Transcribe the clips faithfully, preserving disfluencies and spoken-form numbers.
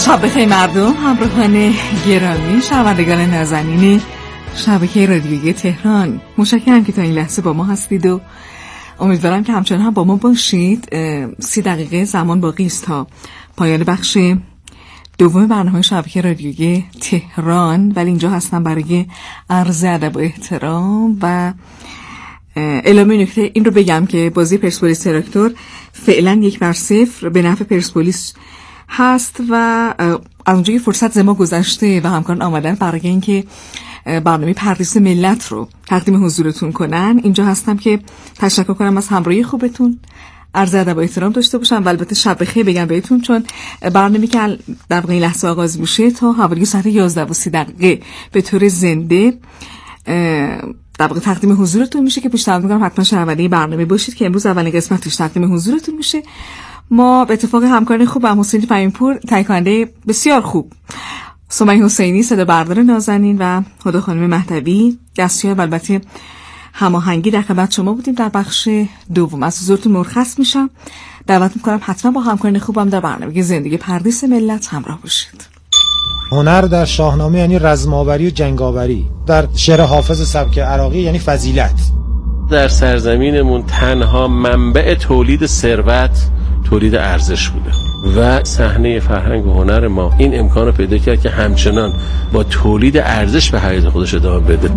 شب بخیر مردم، همراهان گرامی، شنوندگان نازنین شبکه رادیویی تهران، متشکرم که تا این لحظه با ما هستید و امیدوارم که همچنان هم با ما باشید. سی دقیقه زمان باقی است تا پایان بخش دوم برنامه شبکه رادیویی تهران، ولی اینجا هستم برای عرض ادب و احترام و اعلام نکته این رو بگم که بازی پرسپولیس تراکتور فعلا یک بر صفر به نفع پرسپولیس هست و از اونجا که فرصت زما گذشته و همکاران آمدن برای اینکه برنامه پردیس ملت رو تقدیم حضورتون کنن، اینجا هستم که تشکر کنم از همراهی خوبتون، عرض ادب و احترام داشته باشم و البته شب بخیر بگم بهتون، چون برنامه‌ای که در واقع لحظه آغاز میشه تا حوالی ساعت یازده و سی دقیقه به طور زنده در واقع تقدیم حضورتون میشه که پیشنهاد میکنم حتما شنونده برنامه باشید که امروز اولین قسمتش تقدیم حضورتون میشه. ما به اتفاق همکاری خوب با حسینی فهیمپور، تهیه کننده بسیار خوب سمیه حسینی، صدا بردار نازنین و هدی خانم مهدوی دستیار و البته هماهنگی در خدمت شما بودیم در بخش دوم. از حضورتون مرخص میشم، دعوت میکنم حتما با همکاران خوبم در برنامه زندگی پردیس ملت همراه باشید. هنر در شاهنامه یعنی رزم‌آوری و جنگاوری، در شعر حافظ سبک عراقی یعنی فضیلت. در سرزمینمون تنها منبع تولید ثروت تولید ارزش بوده و صحنه فرهنگ و هنر ما این امکان رو پیدا کرد که همچنان با تولید ارزش به حیات خودش ادامه بده.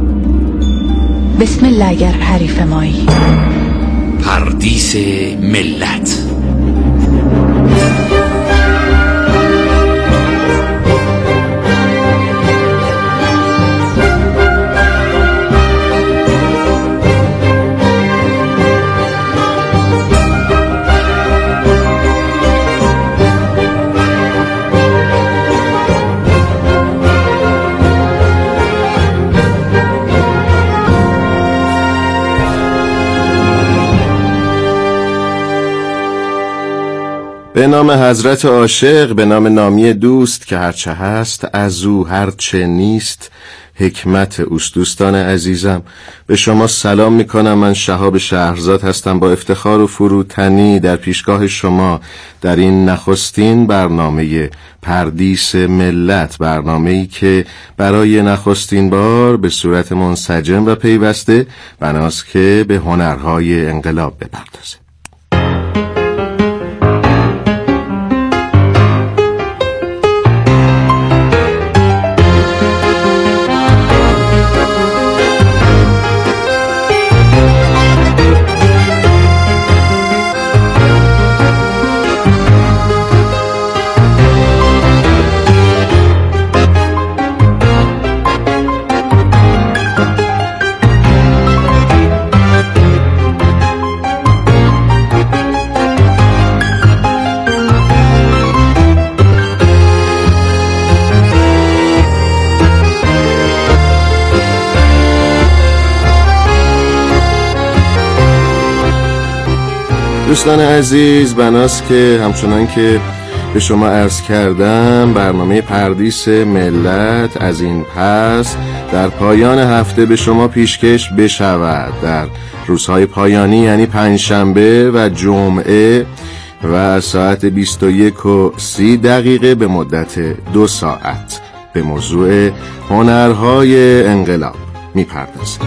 بسم الله اگر حریف مایی. پردیس ملت. به نام حضرت عاشق، به نام نامی دوست که هرچه هست از او هرچه نیست حکمت اوست. دوستان عزیزم، به شما سلام میکنم. من شهاب شهرزاد هستم، با افتخار و فروتنی در پیشگاه شما در این نخستین برنامه پردیس ملت، برنامه‌ای که برای نخستین بار به صورت منسجم و پیوسته بناست که به هنرهای انقلاب بپردازه. دوستان عزیز، بناست که همچنان که به شما عرض کردم برنامه پردیس ملت از این پس در پایان هفته به شما پیشکش بشود در روزهای پایانی، یعنی پنجشنبه و جمعه و ساعت بیست و یک و سی دقیقه به مدت دو ساعت به موضوع هنرهای انقلاب میپردازیم.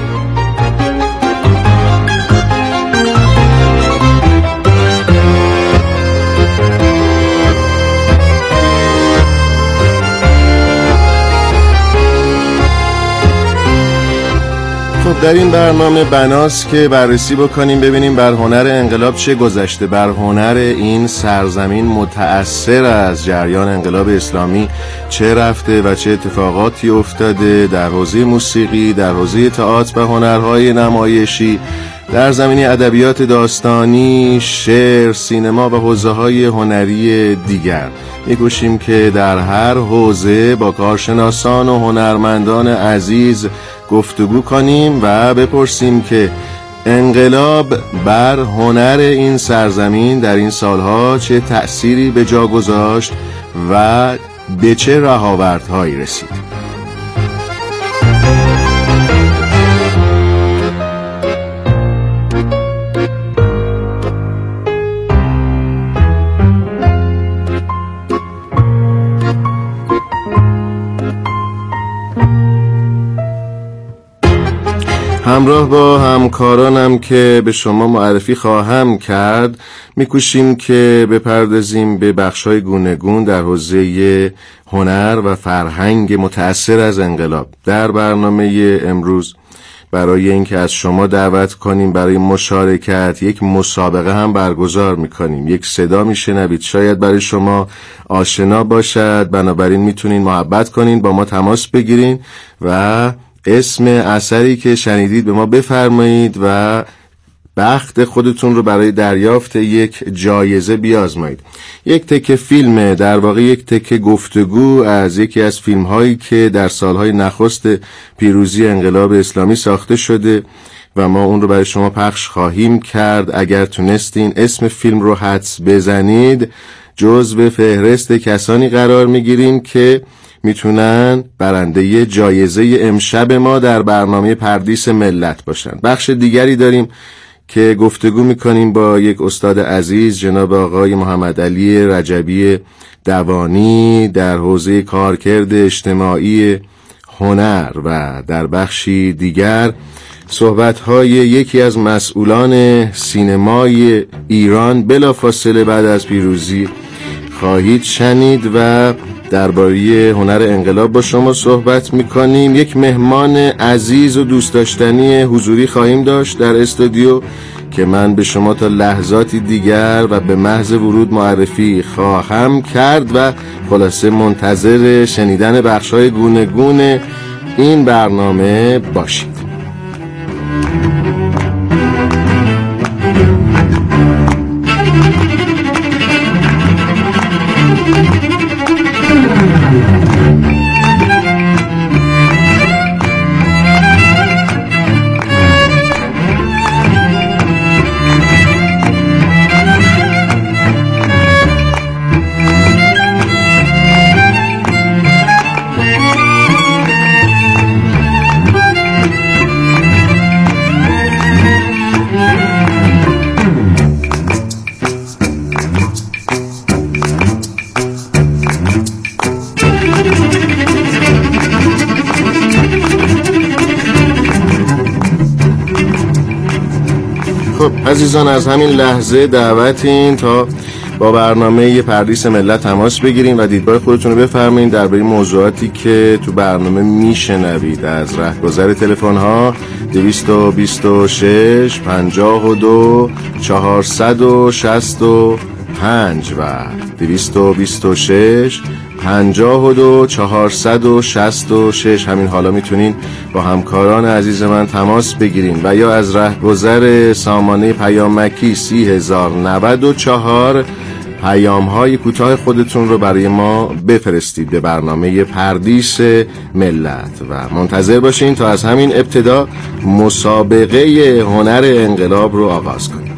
در این برنامه بناست که بررسی بکنیم، ببینیم بر هنر انقلاب چه گذشته، بر هنر این سرزمین متأثر از جریان انقلاب اسلامی چه رفته و چه اتفاقاتی افتاده در حوزه موسیقی، در حوزه تئاتر و هنرهای نمایشی، در زمینه ادبیات داستانی، شعر، سینما و حوزه‌های هنری دیگر. می‌کوشیم که در هر حوزه با کارشناسان و هنرمندان عزیز گفتگو کنیم و بپرسیم که انقلاب بر هنر این سرزمین در این سالها چه تأثیری به جا گذاشت و به چه رهاوردهایی رسید. همراه با همکارانم که به شما معرفی خواهم کرد میکوشیم که بپردازیم به بخش‌های گوناگون در حوزه هنر و فرهنگ متأثر از انقلاب. در برنامه امروز برای اینکه از شما دعوت کنیم برای مشارکت یک مسابقه هم برگزار میکنیم. یک صدا میشنوید شاید برای شما آشنا باشد، بنابراین میتونین محبت کنین، با ما تماس بگیرین و اسم اثری که شنیدید به ما بفرمایید و بخت خودتون رو برای دریافت یک جایزه بیازمایید. یک تکه فیلم، در واقع یک تکه گفتگو از یکی از فیلم هایی که در سالهای نخست پیروزی انقلاب اسلامی ساخته شده و ما اون رو برای شما پخش خواهیم کرد. اگر تونستین اسم فیلم رو حدس بزنید جزو فهرست کسانی قرار میگیریم که میتونن برنده جایزه امشب ما در برنامه پردیس ملت باشن. بخش دیگری داریم که گفتگو میکنیم با یک استاد عزیز، جناب آقای محمد علی رجبی دوانی، در حوزه کارکرد اجتماعی هنر و در بخشی دیگر صحبت‌های یکی از مسئولان سینمای ایران بلافاصله بعد از پیروزی خواهید شنید و درباره هنر انقلاب با شما صحبت میکنیم. یک مهمان عزیز و دوست داشتنی حضوری خواهیم داشت در استودیو که من به شما تا لحظاتی دیگر و به محض ورود معرفی خواهم کرد و خلاصه منتظر شنیدن بخش‌های گوناگون این برنامه باشید. عزیزان، از همین لحظه دعوتین تا با برنامه پردیس ملت تماس بگیرین و دیدگاه خودتون رو بفرمایید درباره موضوعاتی که تو برنامه میشنوید. از رهگذر تلفن ها دویست و بیست و شش پنجاه و دو چهارصد و شصت و پنج و دویست و بیست و شش پنجاه و دو چهارصد و شصت و شش. همین حالا میتونین با همکاران عزیز من تماس بگیرین و یا از رهگذر سامانه پیامکی سی هزار نود و چهار پیام های کوتاه خودتون رو برای ما بفرستید به برنامه پردیس ملت و منتظر باشین تا از همین ابتدا مسابقه هنر انقلاب رو آغاز کنیم.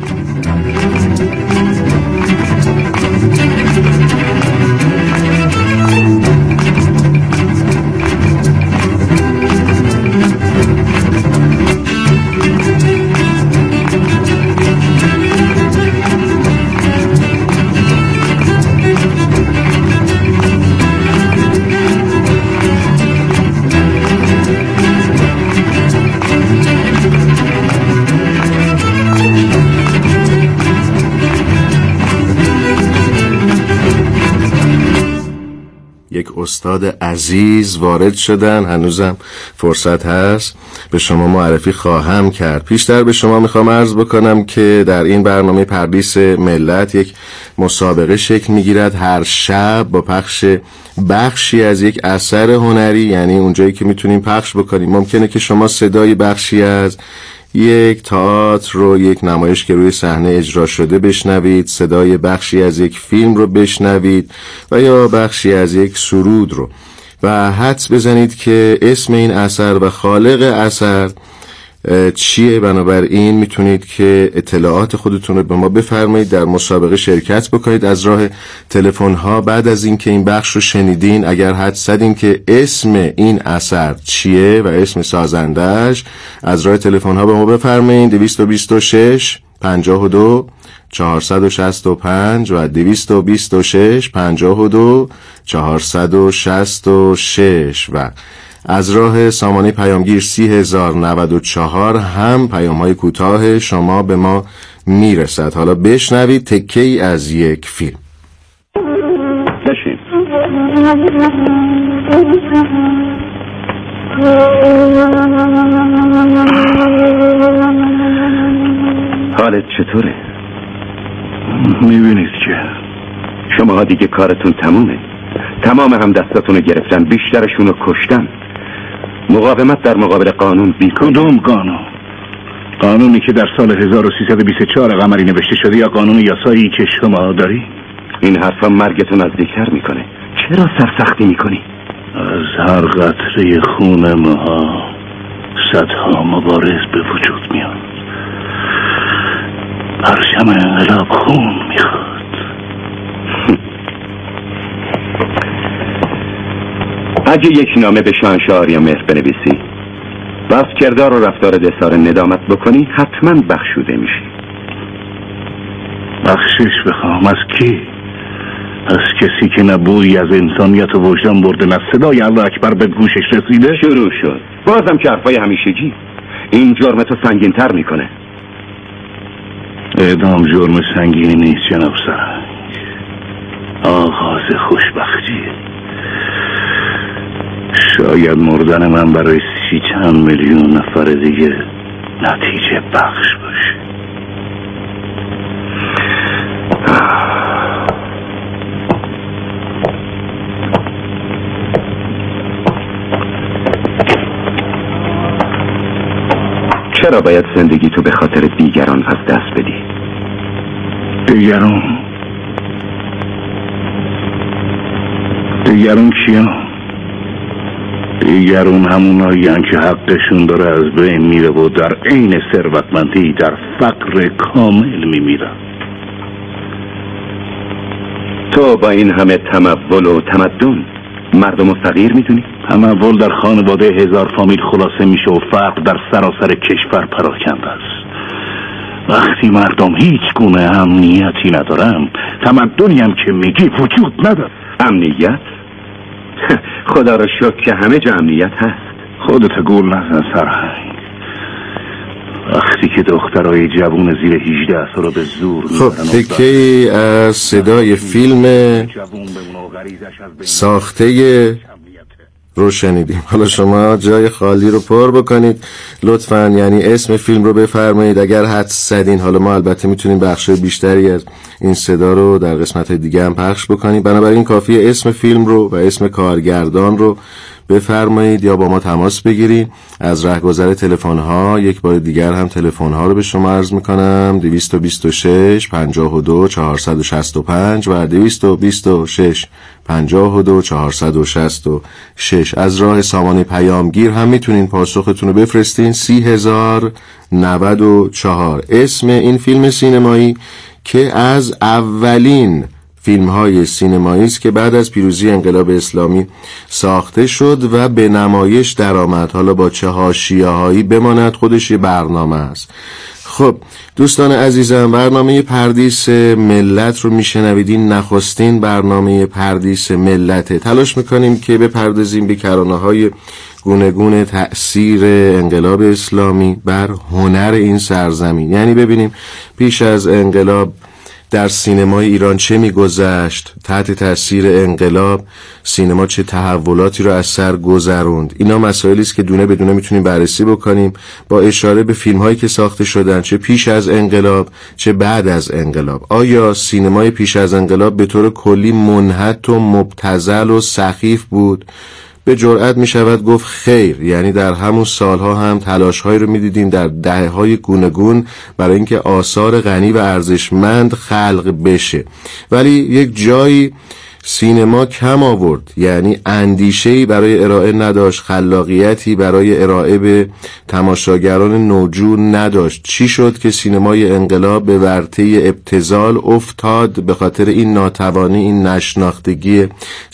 یک استاد عزیز وارد شدن، هنوزم فرصت هست به شما معرفی خواهم کرد. پیشتر به شما میخوام عرض بکنم که در این برنامه پردیس ملت یک مسابقه شکل میگیرد هر شب با پخش بخشی از یک اثر هنری، یعنی اونجایی که میتونیم پخش بکنیم. ممکنه که شما صدای بخشی از یک تئاتر رو، یک نمایش که روی صحنه اجرا شده بشنوید، صدای بخشی از یک فیلم رو بشنوید و یا بخشی از یک سرود رو و حدس بزنید که اسم این اثر و خالق اثر چیه. بنابراین میتونید که اطلاعات خودتون رو به ما بفرمایید، در مسابقه شرکت بکنید از راه تلفن ها. بعد از اینکه این بخش رو شنیدین، اگر حدس زدین که اسم این اثر چیه و اسم سازندش، از راه تلفن ها به ما بفرمایید. دویست و بیست و شش پنجاه و دو چهارصد و شصت و پنج و دویست و بیست و شش پنجاه و دو چهارصد و شصت و شش و از راه سامانه پیامگیر سی هزار و نود و چهار هم پیام های کوتاه شما به ما میرسد. حالا بشنوید تکه ای از یک فیلم. بشین. حالت چطوره؟ میبینید که شما دیگه کارتون تمومه. تمام هم دستاتون رو گرفتن، بیشترشون رو کشتن. مقاومت در مقابل قانون بیکن. کدوم قانون؟ قانونی که در سال هزار و سیصد و بیست و چهار قمری نوشته شده یا قانون یاسایی که شما داری؟ این حرفا مرگتون نزدیکتر میکنه. چرا سرسختی میکنی؟ از هر قطره خون ماها صدها مبارز به وجود میاد. پرچم انقلاب خون میخواد. اگه یک نامه به شاهنشاه آریامهر بنویسی و از کردار و رفتار دسار ندامت بکنی، حتما بخشوده میشی. بخشش بخوام از کی؟ از کسی که نه بویی از انسانیت و وجدان برده، نه صدای الله اکبر به گوشش رسیده. شروع شد بازم که حرفای همیشگی. این جرمتو سنگین تر میکنه. اعدام جرم سنگینی نیست جناب سرهنگ، آغاز خوشبختیه. شاید مردن من برای سی چند میلیون نفر دیگه نتیجه بخش باشه. چرا باید زندگی تو به خاطر دیگران از دست بدی؟ دیگران؟ دیگران کیان؟ دیگرون همونایی هن که حقشون داره از بین میره و در عین ثروتمندی در فقر کامل میمیرن. تو با این همه تمول و تمدن مردم رو فقیر میدونی؟ تمول در خانواده هزار فامیل خلاصه میشه و فقر در سراسر کشور پراکنده است. وقتی مردم هیچ گونه امنیتی ندارن، تمدنی هم که میگی وجود نداره. امنیت؟ خدا را شکر که همه جا امنیت هست. خودت گول نزن سرهنگ. وقتی که دخترای جوون زیر هجده سال به زور خب تکی از صدای فیلم ساخته رو شنیدیم. حالا شما جای خالی رو پر بکنید لطفاً، یعنی اسم فیلم رو بفرمایید اگر حدس زدین. حالا ما البته میتونیم بخش بیشتری از این صدا رو در قسمت دیگه هم پخش بکنیم، بنابراین کافیه اسم فیلم رو و اسم کارگردان رو بفرمایید یا با ما تماس بگیرید. از رهگذر تلفن ها یک بار دیگر هم تلفن ها رو به شما عرض میکنم: دویست و بیست و شش پنجاه و دو چهارصد و شصت و پنج و دویست و بیست و شش پنجاه و دو چهارصد و شصت و شش. از راه سامانه پیامگیر هم میتونین پاسختون رو بفرستین سی هزار و نود و چهار. اسم این فیلم سینمایی که از اولین فیلم های سینمایی است که بعد از پیروزی انقلاب اسلامی ساخته شد و به نمایش درآمد. حالا با چه حاشیه‌هایی بماند، خودش یه برنامه است. خب دوستان عزیزم، برنامه پردیس ملت رو میشنوید. این نخستین برنامه پردیس ملته. تلاش میکنیم که بپردازیم به کرانه‌های گوناگون تأثیر انقلاب اسلامی بر هنر این سرزمین. یعنی ببینیم پیش از انقلاب در سینمای ایران چه میگذشت، تحت تاثیر انقلاب سینما چه تحولاتی رو از سر گذروند. اینا مسائلی است که دونه بدونه میتونیم بررسی بکنیم با اشاره به فیلم هایی که ساخته شدن، چه پیش از انقلاب چه بعد از انقلاب. آیا سینمای پیش از انقلاب به طور کلی منحط و مبتذل و سخیف بود؟ به جرئت می شود گفت خیر. یعنی در همون سالها هم تلاش هایی رو می دیدیم در دهه های گوناگون برای اینکه آثار غنی و ارزشمند خلق بشه، ولی یک جایی سینما کم آورد، یعنی اندیشه‌ای برای ارائه نداشت، خلاقیتی برای ارائه به تماشاگران نوجو نداشت. چی شد که سینمای انقلاب به ورطه ابتذال افتاد؟ به خاطر این ناتوانی، این نشناختگی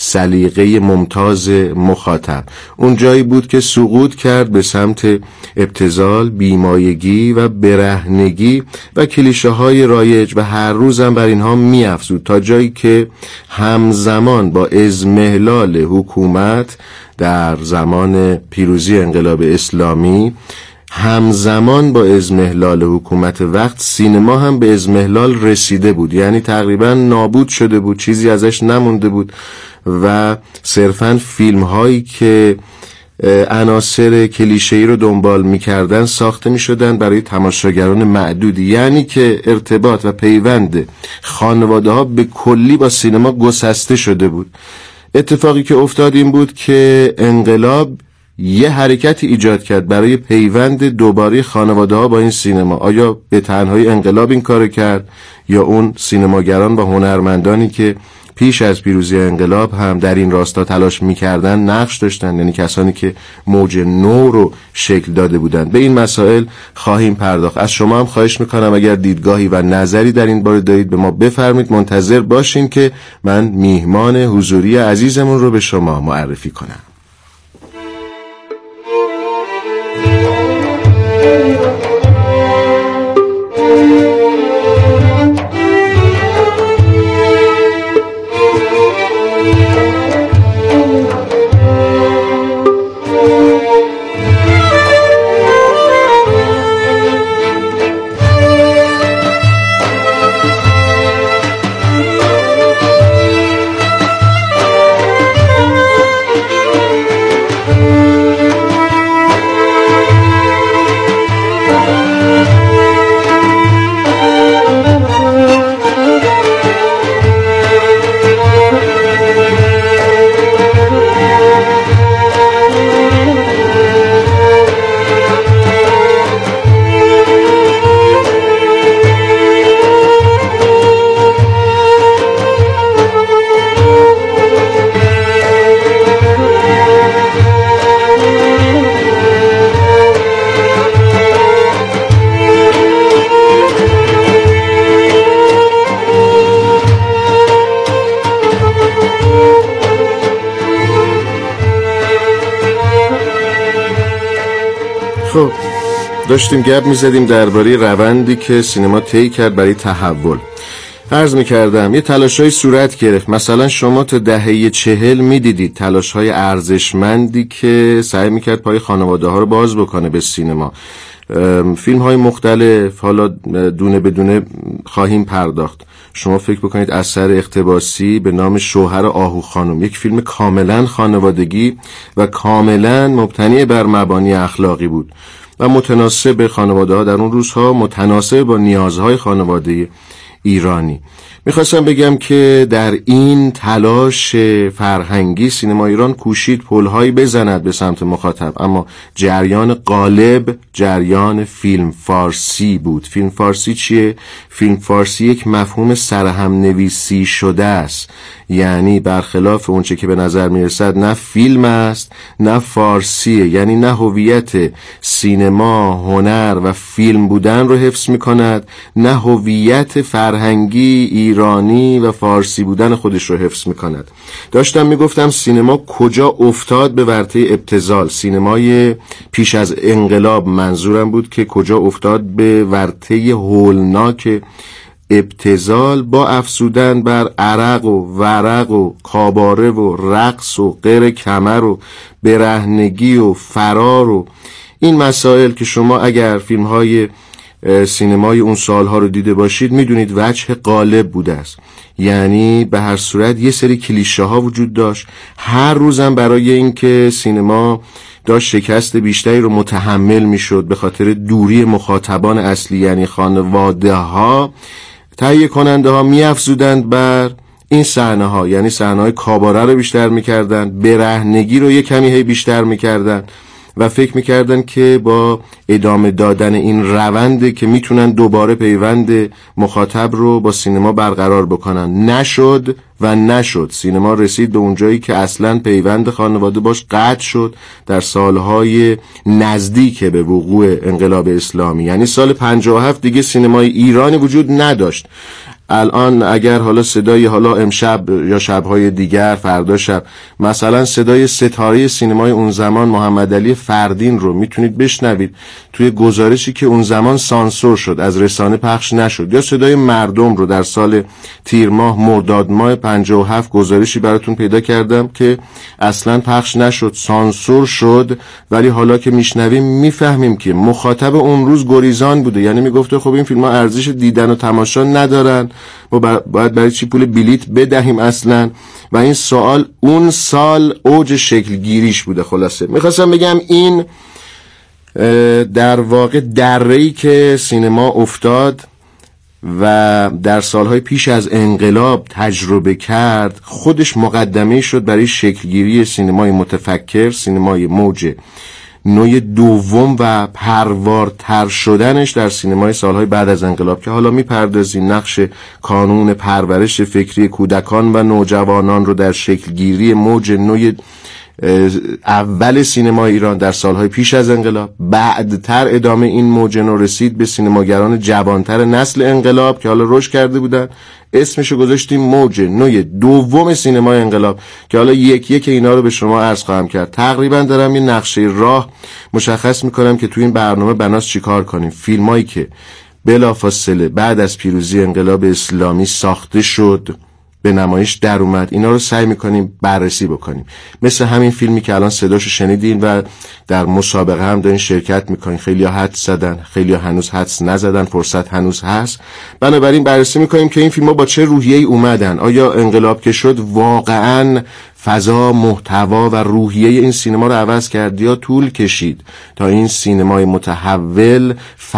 سلیقه ممتاز مخاطب. اون جایی بود که سقوط کرد به سمت ابتذال، بیمایگی و برهنگی و کلیشه های رایج و هر روزم بر اینها می‌افزود، تا جایی که هم زمان با ازمهلال حکومت در زمان پیروزی انقلاب اسلامی همزمان با اضمحلال حکومت وقت سینما هم به اضمحلال رسیده بود، یعنی تقریبا نابود شده بود، چیزی ازش نمونده بود و صرفاً فیلم هایی که عناصر کلیشه‌ای رو دنبال می‌کردن ساخته می‌شدن برای تماشاگران معدودی، یعنی که ارتباط و پیوند خانواده‌ها به کلی با سینما گسسته شده بود. اتفاقی که افتاد این بود که انقلاب یه حرکتی ایجاد کرد برای پیوند دوباره خانواده‌ها با این سینما. آیا به تنهایی انقلاب این کارو کرد یا اون سینماگران و هنرمندانی که پیش از پیروزی انقلاب هم در این راستا تلاش می‌کردن نقش داشتن، یعنی کسانی که موج نو رو شکل داده بودند؟ به این مسائل خواهیم پرداخت. از شما هم خواهش می‌کنم اگر دیدگاهی و نظری در این باره دارید به ما بفرمایید. منتظر باشین که من میهمان حضوری عزیزمون رو به شما معرفی کنم. خب داشتیم گپ می‌زدیم درباره روندی که سینما طی کرد برای تحول. عرض می‌کردم یه تلاش‌های صورت گرفت. مثلا شما تا دهه چهل می‌دیدید تلاش‌های ارزشمندی که سعی می‌کرد پای خانواده‌ها رو باز بکنه به سینما. فیلم‌های مختلف، حالا دونه بدونه خواهیم پرداخت. شما فکر بکنید اثر اقتباسی به نام شوهر آهو خانم، یک فیلم کاملا خانوادگی و کاملا مبتنی بر مبانی اخلاقی بود و متناسب خانواده‌ها در اون روزها، متناسب با نیازهای خانواده ایرانی. میخواستم بگم که در این تلاش فرهنگی سینما ایران کوشید پلهایی بزند به سمت مخاطب، اما جریان غالب جریان فیلم فارسی بود. فیلم فارسی چیه؟ فیلم فارسی یک مفهوم سرهم نویسی شده است، یعنی برخلاف اونچه که به نظر میرسد نه فیلم است نه فارسیه، یعنی نه هویت سینما، هنر و فیلم بودن رو حفظ میکند، نه هویت فرهنگی ایرانی و فارسی بودن خودش رو حفظ میکند. داشتم میگفتم سینما کجا افتاد به ورطه ابتذال. سینمای پیش از انقلاب منظورم بود که کجا افتاد به ورطه هولناک ابتذال با افزودن بر عرق و ورق و کاباره و رقص و غیر کمر و برهنگی و فرار و این مسائل که شما اگر فیلم های سینمای اون سالها رو دیده باشید میدونید وجه غالب بوده است. یعنی به هر صورت یه سری کلیشه ها وجود داشت. هر روزم برای اینکه سینما داشت شکست بیشتری رو متحمل میشد به خاطر دوری مخاطبان اصلی یعنی خانواده ها، تهیه کننده ها می افزودند بر این صحنه ها، یعنی صحنه های کاباره رو بیشتر میکردن، برهنگی رو یه کمی هی بیشتر میکردن و فکر میکردن که با ادامه دادن این رونده که میتونن دوباره پیوند مخاطب رو با سینما برقرار بکنن. نشد و نشد. سینما رسید به اونجایی که اصلا پیوند خانواده باش قطع شد در سالهای نزدیک به وقوع انقلاب اسلامی، یعنی سال پنجاه و هفت دیگه سینمای ایرانی وجود نداشت. الان اگر حالا صدای حالا امشب یا شبهای دیگر فردا شب مثلا صدای ستاره سینمای اون زمان محمد علی فردین رو میتونید بشنوید توی گزارشی که اون زمان سانسور شد، از رسانه پخش نشد، یا صدای مردم رو در سال تیر ماه مرداد ماه پنجاه و هفت گزارشی براتون پیدا کردم که اصلا پخش نشد، سانسور شد، ولی حالا که میشنویم میفهمیم که مخاطب اون روز گریزان بوده. یعنی میگفته خب این فیلم ها ارزش دیدن و تماشا ندارن، ما باید برای چی پول بلیت بدهیم اصلا؟ و این سوال اون سال اوج شکل گیریش بوده. خلاصه میخواستم بگم این در واقع دره‌ای که سینما افتاد و در سالهای پیش از انقلاب تجربه کرد خودش مقدمه شد برای شکلگیری سینمای متفکر، سینمای موج نوع دوم و پروارتر شدنش در سینمای سالهای بعد از انقلاب که حالا میپردازیم نقش کانون پرورش فکری کودکان و نوجوانان رو در شکلگیری موج نوع اول سینما ایران در سالهای پیش از انقلاب. بعدتر ادامه این موج نو رسید به سینماگران جوانتر نسل انقلاب که حالا رشد کرده بودن، اسمشو گذاشتیم موج نوع دوم سینمای انقلاب که حالا یک یک اینا رو به شما عرض خواهم کرد. تقریبا دارم این نقشه راه مشخص میکنم که تو این برنامه بناس چی کار کنیم. فیلمایی که بلافاصله بعد از پیروزی انقلاب اسلامی ساخته شد، به نمایش در اومد، اینا رو سعی میکنیم بررسی بکنیم. مثل همین فیلمی که الان صداشو شنیدین و در مسابقه هم دارین شرکت میکنین. خیلی ها حدس زدن، خیلی ها هنوز حدس نزدن، فرصت هنوز هست. بنابراین بررسی میکنیم که این فیلم ها با چه روحیه‌ای اومدن. آیا انقلاب که شد واقعاً فضا، محتوا و روحیه این سینما رو عوض کرد یا طول کشید تا این سینمای متحول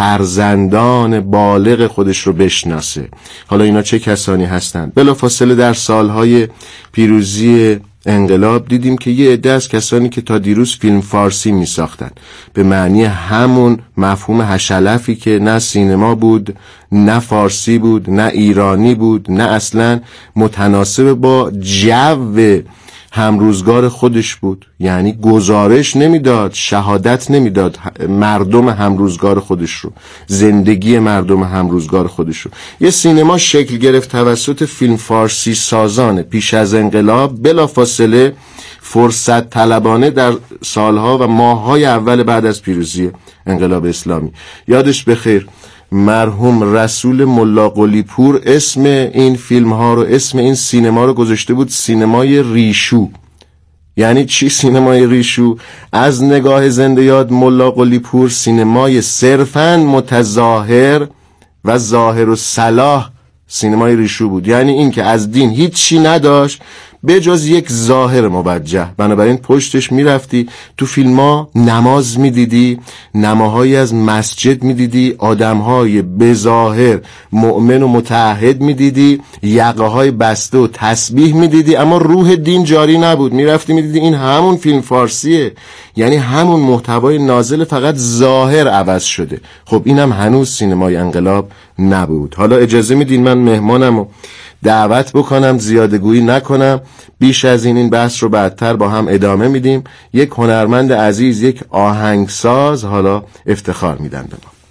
فرزندان بالغ خودش رو بشناسه؟ حالا اینا چه کسانی هستند؟ بلافاصله در سالهای پیروزی انقلاب دیدیم که یه عده از کسانی که تا دیروز فیلم فارسی می ساختن، به معنی همون مفهوم هشلفی که نه سینما بود، نه فارسی بود، نه ایرانی بود، نه اصلا متناسب با جو همروزگار خودش بود، یعنی گزارش نمیداد، شهادت نمیداد مردم همروزگار خودش رو، زندگی مردم همروزگار خودش رو. یه سینما شکل گرفت توسط فیلم فارسی سازان پیش از انقلاب، بلافاصله فرصت طلبانه در سالها و ماههای اول بعد از پیروزی انقلاب اسلامی. یادش بخیر مرحوم رسول ملا قلی پور اسم این فیلم ها رو، اسم این سینما رو گذاشته بود سینمای ریشو. یعنی چی سینمای ریشو؟ از نگاه زنده یاد ملا قلی پور سینمای صرفاً متظاهر و ظاهر و صلاح سینمای ریشو بود. یعنی این که از دین هیچی نداشت به جز یک ظاهر موجه. بنابراین پشتش میرفتی تو فیلم ها نماز میدیدی، نماهایی از مسجد میدیدی، آدمهای به ظاهر مؤمن و متعهد میدیدی، یقه های بسته و تسبیح میدیدی، اما روح دین جاری نبود. میرفتی میدیدی این همون فیلم فارسیه، یعنی همون محتوای نازل، فقط ظاهر عوض شده. خب اینم هنوز سینمای انقلاب نبود. حالا اجازه میدین من مهمانمو دعوت بکنم، زیادگویی نکنم، بیش از این این بحث رو بعدتر با هم ادامه میدیم. یک هنرمند عزیز، یک آهنگساز حالا افتخار میدن به ما.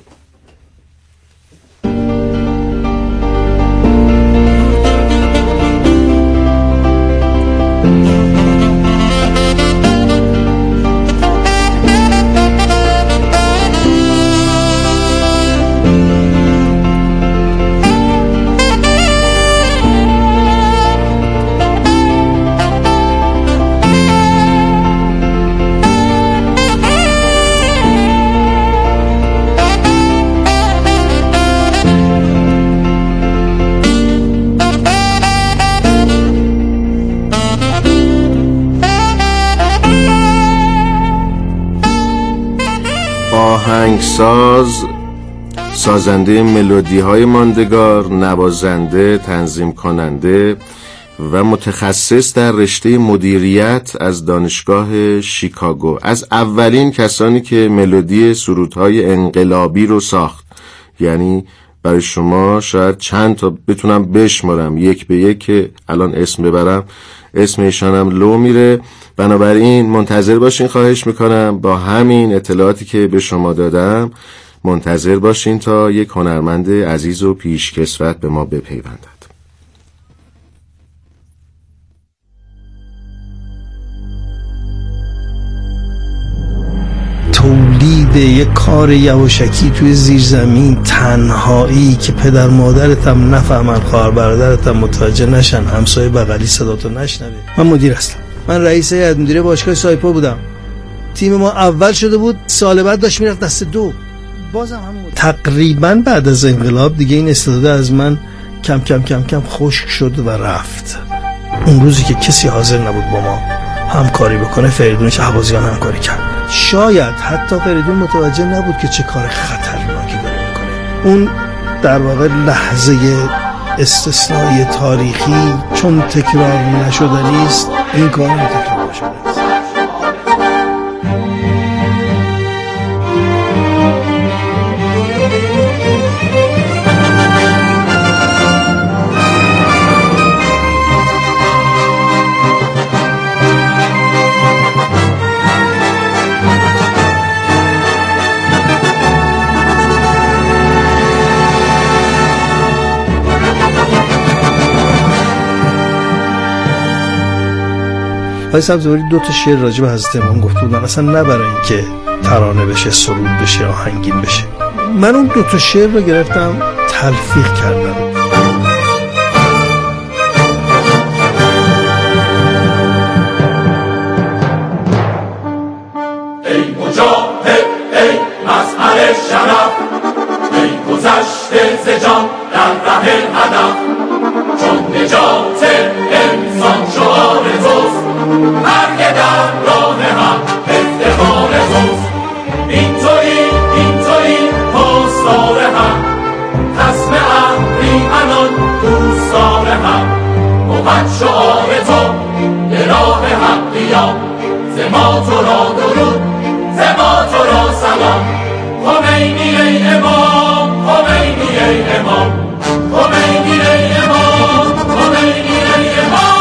آهنگساز، سازنده ملودی های ماندگار، نوازنده، تنظیم کننده و متخصص در رشته مدیریت از دانشگاه شیکاگو. از اولین کسانی که ملودی سرودهای انقلابی رو ساخت. یعنی برای شما شاید چند تا بتونم بشمارم، یک به یک که الان اسم ببرم اسم ایشانم لو میره. بنابراین منتظر باشین، خواهش میکنم با همین اطلاعاتی که به شما دادم منتظر باشین تا یک هنرمند عزیز و پیشکسوت به ما بپیوندد. تولید یه کار یواشکی توی زیرزمین، تنهایی که پدر مادرت هم نفهمن، خواهر برادرت هم متوجه نشن، همسایه بغلی صداتو نشنوه. من مدیر هستم، من رئیس هیئت مدیره باشگاه سایپا بودم. تیم ما اول شده بود، سال بعد داشت میرفت دسته دو. بازم هم تقریبا بعد از انقلاب دیگه این استعداد از من کم کم کم کم خشک شد و رفت. اون روزی که کسی حاضر نبود با ما همکاری بکنه، فریدون شهبازیان همکاری کرد. شاید حتی فریدون متوجه نبود که چه کار خطرناکی داره میکنه. اون در واقع لحظه استثنایی تاریخی چون تکرار نشدنی است، این کار تکرار نشدنی است. آقای سبزواری دو تا شعر راجع به حضرت امام گفته بودن، اصلا نه برای اینکه ترانه بشه، سرود بشه، آهنگین بشه. من اون دو تا شعر رو گرفتم تلفیق کردم. ای مجاهد، ای مظهر شرف، ای گذشته ز جان در ره هدف، چون نجات انسان شعار توست، مرگ در راه هم افتخار توست. این تویی، این تویی پاسدار هم، خصم اهریمنان دوستدار هم. بود شعار تو به راه حق قیام، ز ما تو را درود، ز ما تو را سلام. خمینی ای امام، خمینی ای امام، خمینی ای امام، خمینی ای امام.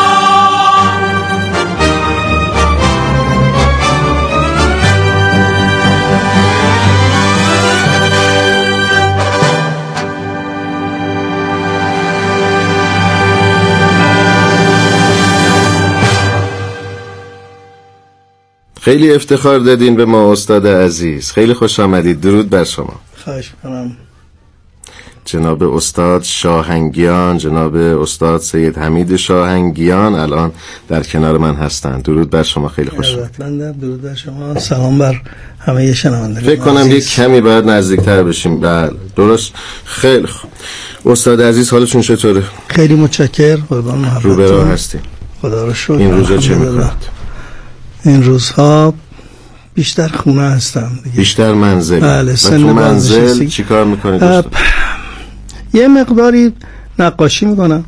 خیلی افتخار دادین به ما استاد عزیز، خیلی خوش آمدید. درود بر شما. خواهش می‌کنم. جناب استاد شاهنگیان، جناب استاد سید حمید شاهنگیان الان در کنار من هستند. درود بر شما، خیلی خوش آمدید. درود بر شما، سلام بر همه شنوندگان. فکر کنم یک کمی باید نزدیکتر بشیم. بله درست. خیلی خوب. استاد عزیز حالتون چطوره؟ خیلی متشکرم، قربان محبتتون. رو به راه هستیم. خدا رو شکر. این روزا چه می‌کنید؟ این روزها بیشتر خونه هستم دیگه. بیشتر منزل. بله. تو منزل چی کار میکنید دوستان؟ یه مقداری نقاشی میکنم،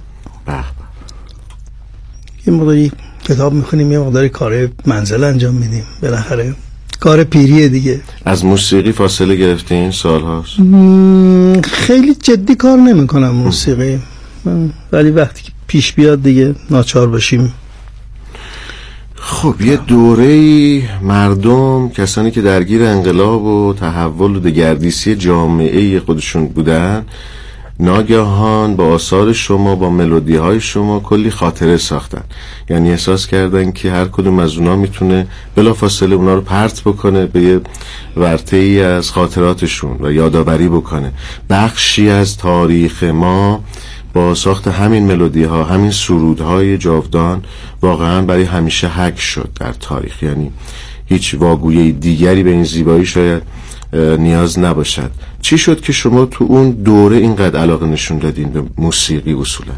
یه مقداری کتاب میخونیم، یه مقداری کار منزل انجام میدیم. بالاخره کار پیریه دیگه. از موسیقی فاصله گرفتین سال هاست؟ خیلی جدی کار نمیکنم موسیقی، ولی وقتی که پیش بیاد دیگه ناچار باشیم. خب یه دوره‌ای مردم، کسانی که درگیر انقلاب و تحول و دگردیسی جامعه خودشون بودن، ناگهان با آثار شما، با ملودی های شما کلی خاطره ساختن. یعنی احساس کردن که هر کدوم از اونا میتونه بلافاصله اونا رو پرت بکنه به یه ورطه‌ای از خاطراتشون و یادآوری بکنه بخشی از تاریخ ما. با ساخت همین ملودی ها، همین سرودهای جاودان، واقعا برای همیشه حک شد در تاریخ. یعنی هیچ واگوی دیگری به این زیبایی شاید نیاز نباشد. چی شد که شما تو اون دوره اینقدر علاقه نشون دادین به موسیقی اصولا؟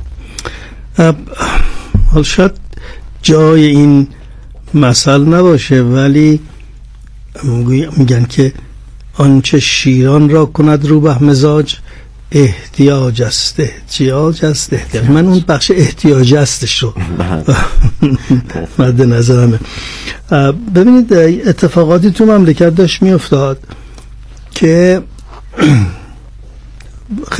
حال شاید جای این مثل نباشه، ولی میگن که آنچه شیران را کند روبه مزاج، احتیاج است. احتیاج است احتیاج. من اون بخش احتیاج استش رو مد نظرمه. ببینید اتفاقاتی تو مملکت داشت می افتاد که